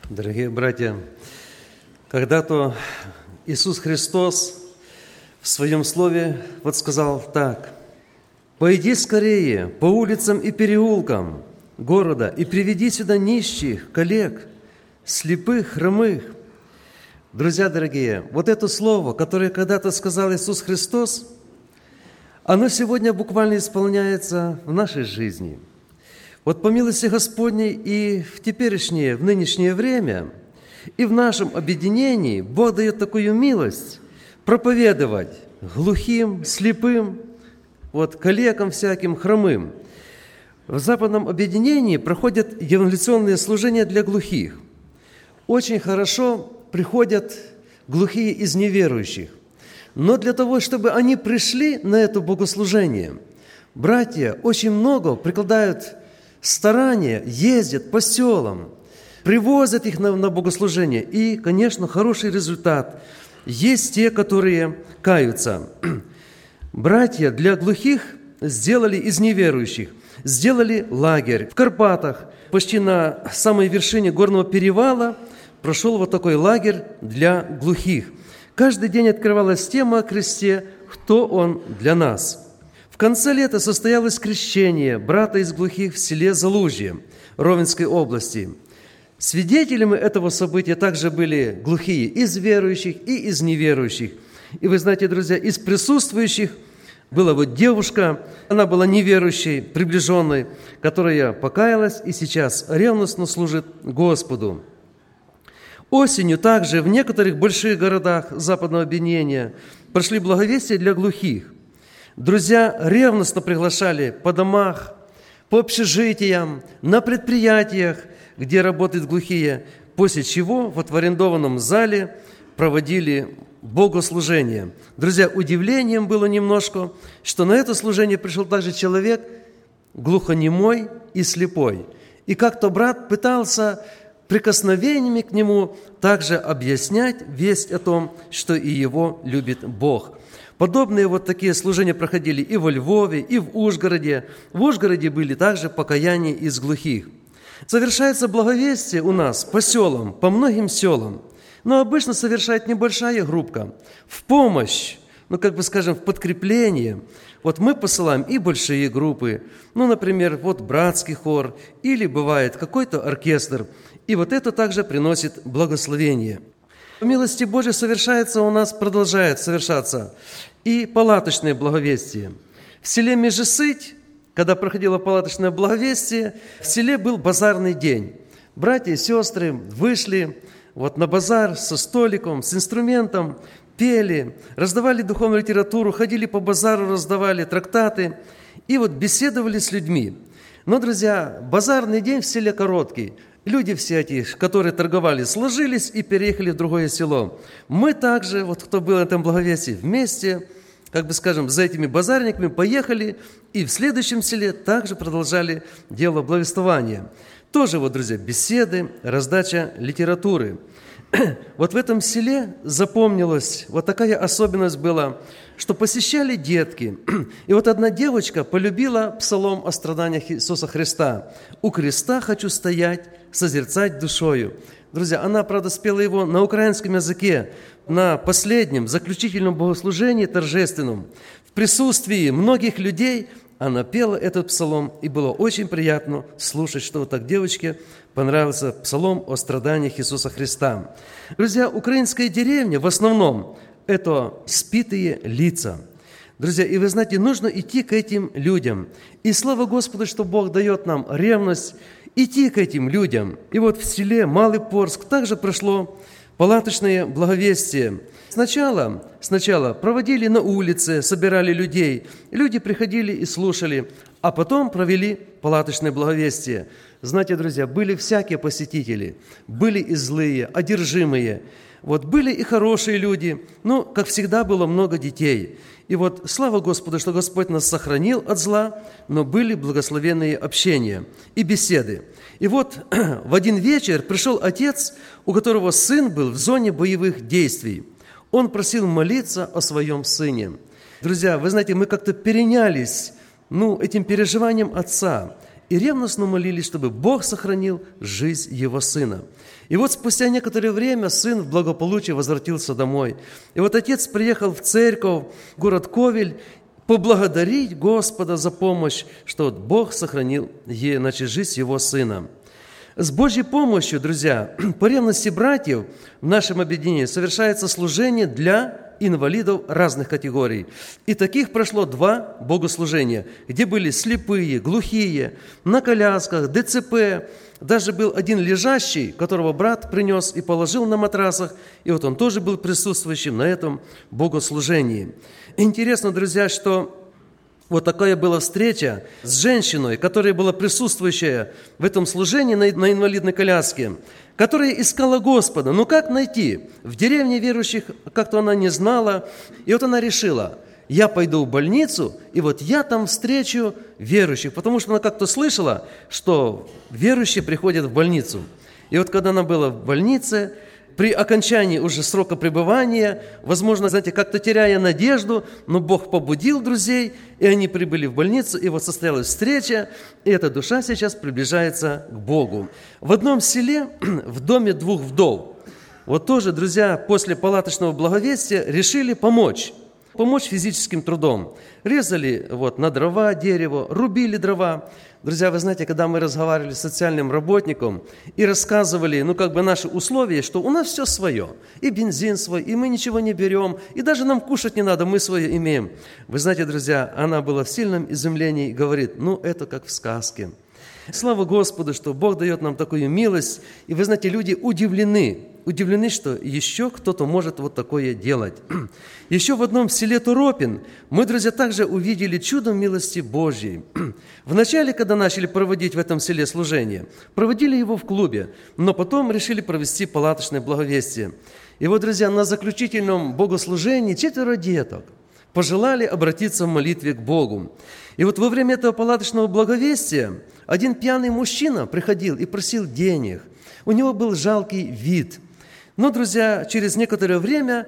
Дорогие братья, когда-то Иисус Христос в Своем Слове сказал так: «Пойди скорее по улицам и переулкам города и приведи сюда нищих, коллег, слепых, хромых». Друзья дорогие, это слово, которое когда-то сказал Иисус Христос, оно сегодня буквально исполняется в нашей жизни. По милости Господней и в теперешнее, в нынешнее время, и в нашем объединении Бог дает такую милость проповедовать глухим, слепым, калекам всяким, хромым. В западном объединении проходят евангелиционные служения для глухих. Очень хорошо приходят глухие из неверующих. Но для того, чтобы они пришли на это богослужение, братья очень много прикладают старания, ездят по селам, привозят их на богослужение. И, конечно, хороший результат. Есть те, которые каются. Братья для глухих сделали из неверующих, сделали лагерь в Карпатах. Почти на самой вершине горного перевала прошел такой лагерь для глухих. Каждый день открывалась тема о кресте «Кто Он для нас?». В конце лета состоялось крещение брата из глухих в селе Залужье Ровенской области. Свидетелями этого события также были глухие из верующих и из неверующих. И вы знаете, друзья, из присутствующих была девушка, она была неверующей, приближенной, которая покаялась и сейчас ревностно служит Господу. Осенью также в некоторых больших городах западного объединения прошли благовестия для глухих. Друзья ревностно приглашали по домах, по общежитиям, на предприятиях, где работают глухие, после чего в арендованном зале проводили богослужение. Друзья, удивлением было немножко, что на это служение пришел также человек глухонемой и слепой. И как-то брат пытался прикосновениями к нему также объяснять весть о том, что и его любит Бог. Подобные такие служения проходили и во Львове, и в Ужгороде. В Ужгороде были также покаяния из глухих. Совершается благовестие у нас по селам, по многим селам. Но обычно совершает небольшая группа. В помощь, в подкрепление. Мы посылаем и большие группы. Например, братский хор, или бывает какой-то оркестр. И это также приносит благословение. По милости Божией совершается у нас, продолжает совершаться и палаточное благовестие. В селе Межесыть, когда проходило палаточное благовестие, в селе был базарный день. Братья и сестры вышли на базар со столиком, с инструментом, пели, раздавали духовную литературу, ходили по базару, раздавали трактаты и беседовали с людьми. Но, друзья, базарный день в селе короткий. Люди все эти, которые торговали, сложились и переехали в другое село. Мы также, кто был на этом благовестии, вместе, за этими базарниками поехали и в следующем селе также продолжали дело благовествования. Тоже, друзья, беседы, раздача литературы. В этом селе запомнилась, такая особенность была, что посещали детки. И одна девочка полюбила псалом о страданиях Иисуса Христа. «У креста хочу стоять, созерцать душою». Друзья, она, правда, спела его на украинском языке, на последнем, заключительном богослужении торжественном. В присутствии многих людей она пела этот псалом, и было очень приятно слушать, что так девочке понравился псалом о страданиях Иисуса Христа. Друзья, украинская деревня в основном – это спитые лица. Друзья, и вы знаете, нужно идти к этим людям. И слава Господу, что Бог дает нам ревность идти к этим людям. И в селе Малый Порск также прошло палаточное благовестие. Сначала проводили на улице, собирали людей. Люди приходили и слушали, а потом провели палаточное благовестие. Знаете, друзья, были всякие посетители, были и злые, одержимые. Были и хорошие люди, но, как всегда, было много детей. И слава Господу, что Господь нас сохранил от зла, но были благословенные общения и беседы. И в один вечер пришел отец, у которого сын был в зоне боевых действий. Он просил молиться о своем сыне. Друзья, вы знаете, мы как-то перенялись этим переживанием отца. и ревностно молились, чтобы Бог сохранил жизнь его сына. И вот спустя некоторое время сын в благополучии возвратился домой. И вот отец приехал в церковь, в город Ковель, поблагодарить Господа за помощь, что вот Бог сохранил жизнь его сына. С Божьей помощью, друзья, по ревности братьев в нашем объединении совершается служение для инвалидов разных категорий. И таких прошло 2 богослужения, где были слепые, глухие, на колясках, ДЦП. Даже был один лежащий, которого брат принес и положил на матрасах, и вот он тоже был присутствующим на этом богослужении. Интересно, друзья, что вот такая была встреча с женщиной, которая была присутствующая в этом служении на инвалидной коляске, которая искала Господа. Ну как найти? В деревне верующих как-то она не знала. И вот она решила, я пойду в больницу, и вот я там встречу верующих, потому что она как-то слышала, что верующие приходят в больницу. И вот когда она была в больнице, при окончании уже срока пребывания, возможно, знаете, как-то теряя надежду, но Бог побудил друзей, и они прибыли в больницу, и вот состоялась встреча, и эта душа сейчас приближается к Богу. В одном селе, в доме 2 вдов, вот тоже, друзья, после палаточного благовестия решили помочь физическим трудом. Резали на дрова дерево, рубили дрова. Друзья, вы знаете, когда мы разговаривали с социальным работником и рассказывали, наши условия, что у нас все свое, и бензин свой, и мы ничего не берем, и даже нам кушать не надо, мы свое имеем. Вы знаете, друзья, она была в сильном изумлении и говорит, это как в сказке. Слава Господу, что Бог дает нам такую милость, и вы знаете, люди удивлены, что еще кто-то может вот такое делать. Еще в одном селе Торопин мы, друзья, также увидели чудо милости Божьей. Вначале, когда начали проводить в этом селе служение, проводили его в клубе, но потом решили провести палаточное благовестие. И вот, друзья, на заключительном богослужении 4 деток пожелали обратиться в молитве к Богу. И вот во время этого палаточного благовестия один пьяный мужчина приходил и просил денег. У него был жалкий вид. Но, друзья, через некоторое время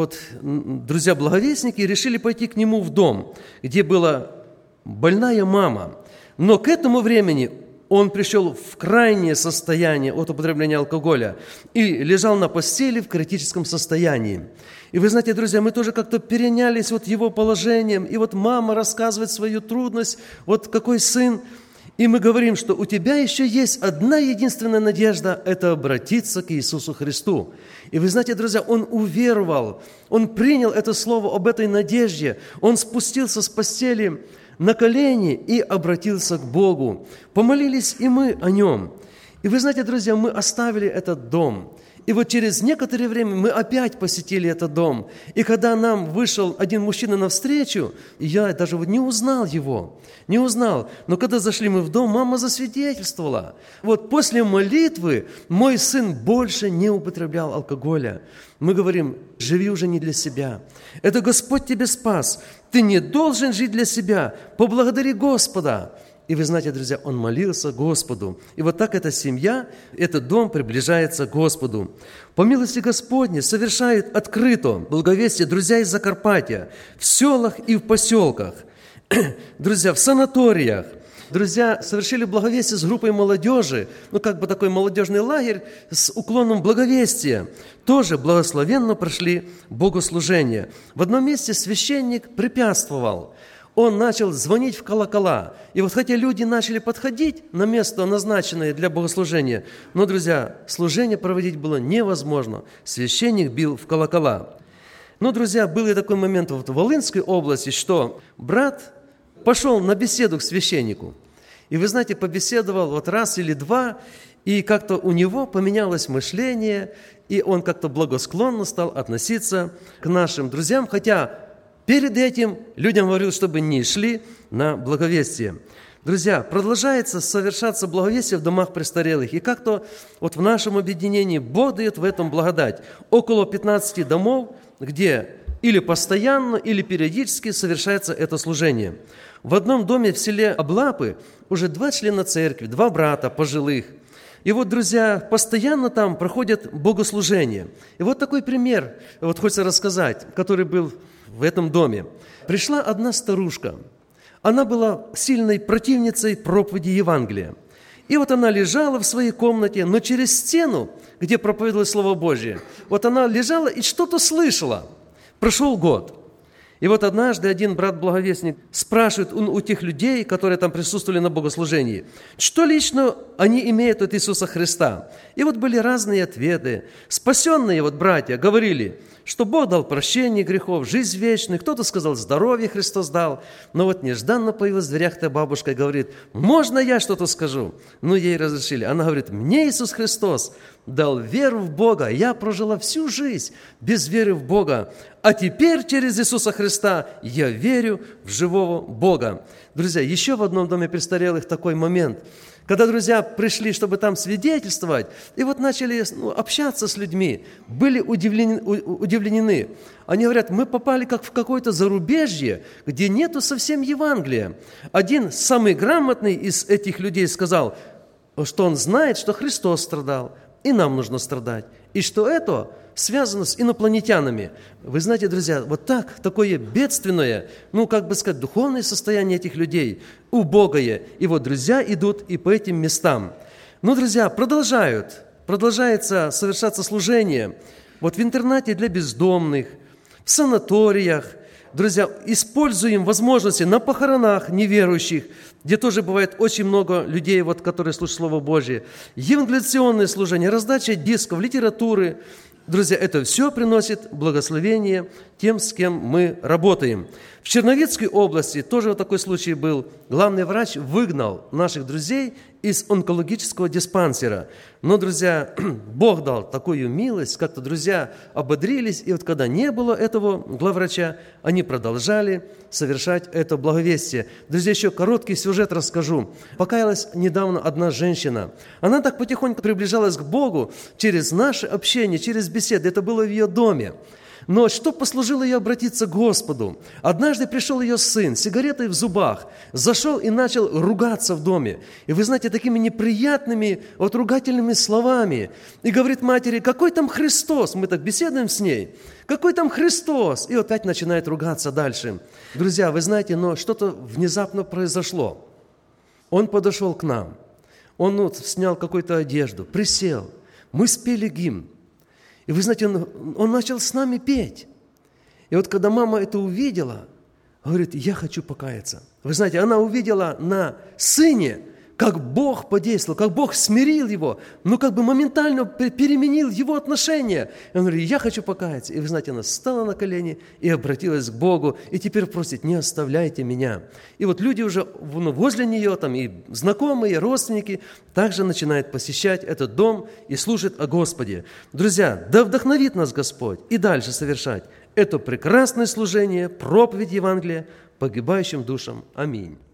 друзья-благовестники решили пойти к нему в дом, где была больная мама. Но к этому времени он пришел в крайнее состояние от употребления алкоголя и лежал на постели в критическом состоянии. И вы знаете, друзья, мы тоже как-то перенялись его положением, и мама рассказывает свою трудность, какой сын. И мы говорим, что у тебя еще есть одна единственная надежда – это обратиться к Иисусу Христу. И вы знаете, друзья, он уверовал, он принял это слово об этой надежде, он спустился с постели на колени и обратился к Богу. Помолились и мы о нем. И вы знаете, друзья, мы оставили этот дом. И через некоторое время мы опять посетили этот дом. И когда нам вышел один мужчина навстречу, я даже не узнал его. Не узнал. Но когда зашли мы в дом, мама засвидетельствовала. После молитвы мой сын больше не употреблял алкоголя. Мы говорим, живи уже не для себя. Это Господь тебя спас. Ты не должен жить для себя. Поблагодари Господа. И вы знаете, друзья, он молился Господу. И так эта семья, этот дом приближается к Господу. По милости Господней совершают открыто благовестие друзья из Закарпатья в селах и в поселках. Друзья, в санаториях. Друзья совершили благовестие с группой молодежи, такой молодежный лагерь с уклоном благовестия. Тоже благословенно прошли богослужение. В одном месте священник препятствовал. Он начал звонить в колокола. И хотя люди начали подходить на место, назначенное для богослужения, но, друзья, служение проводить было невозможно. Священник бил в колокола. Но, друзья, был и такой момент в Волынской области, что брат пошел на беседу к священнику. И, вы знаете, побеседовал раз или два, и как-то у него поменялось мышление, и он как-то благосклонно стал относиться к нашим друзьям, хотя перед этим людям говорил, чтобы не шли на благовестие. Друзья, продолжается совершаться благовестие в домах престарелых. И как-то в нашем объединении Бог дает в этом благодать. Около 15 домов, где или постоянно, или периодически совершается это служение. В одном доме в селе Облапы уже 2 члена церкви, 2 брата пожилых. И друзья, постоянно там проходят богослужения. И такой пример, хочется рассказать, который был в этом доме. Пришла одна старушка. Она была сильной противницей проповеди Евангелия. И вот она лежала в своей комнате, но через стену, где проповедовалось Слово Божие, вот она лежала и что-то слышала. Прошел год. И вот однажды один брат-благовестник спрашивает у тех людей, которые там присутствовали на богослужении, что лично они имеют от Иисуса Христа. И вот были разные ответы. Спасенные вот братья говорили, что Бог дал прощение грехов, жизнь вечную. Кто-то сказал, здоровье Христос дал. Но вот нежданно появилась в дверях та бабушка и говорит, можно я что-то скажу? Ну, ей разрешили. Она говорит, мне Иисус Христос дал веру в Бога. Я прожила всю жизнь без веры в Бога. А теперь через Иисуса Христа я верю в живого Бога. Друзья, еще в одном доме престарелых такой момент, когда друзья пришли, чтобы там свидетельствовать, и вот начали общаться с людьми, были удивлены. Они говорят, мы попали как в какое-то зарубежье, где нету совсем Евангелия. Один самый грамотный из этих людей сказал, что он знает, что Христос страдал, и нам нужно страдать, и что это связано с инопланетянами. Вы знаете, друзья, вот так, такое бедственное, духовное состояние этих людей, убогое. И вот друзья идут и по этим местам. Друзья, продолжается совершаться служение. Вот в интернате для бездомных, в санаториях. Друзья, используем возможности на похоронах неверующих, где тоже бывает очень много людей, которые слушают Слово Божие. Евангелиционное служение, раздача дисков, литературы. Друзья, это все приносит благословение тем, с кем мы работаем. В Черновицкой области тоже вот такой случай был. Главный врач выгнал наших друзей из онкологического диспансера. Но, друзья, Бог дал такую милость, как-то друзья ободрились, и вот когда не было этого главврача, они продолжали совершать это благовестие. Друзья, еще короткий сюжет расскажу. Покаялась недавно одна женщина. Она так потихоньку приближалась к Богу через наше общение, через беседы. Это было в ее доме. Но что послужило ей обратиться к Господу? Однажды пришел ее сын, с сигаретой в зубах, зашел и начал ругаться в доме. И вы знаете, такими неприятными, ругательными словами. И говорит матери, какой там Христос? Мы так беседуем с ней. Какой там Христос? И опять начинает ругаться дальше. Друзья, вы знаете, но что-то внезапно произошло. Он подошел к нам. Он снял какую-то одежду, присел. Мы спели гимн. И вы знаете, он начал с нами петь. И вот когда мама это увидела, говорит, я хочу покаяться. Вы знаете, она увидела на сыне, как Бог подействовал, как Бог смирил его, моментально переменил его отношения. И он говорит, я хочу покаяться. И вы знаете, она встала на колени и обратилась к Богу, и теперь просит, не оставляйте меня. И вот люди уже возле нее, и знакомые, и родственники, также начинают посещать этот дом и служат о Господе. Друзья, да вдохновит нас Господь и дальше совершать это прекрасное служение, проповедь Евангелия погибающим душам. Аминь.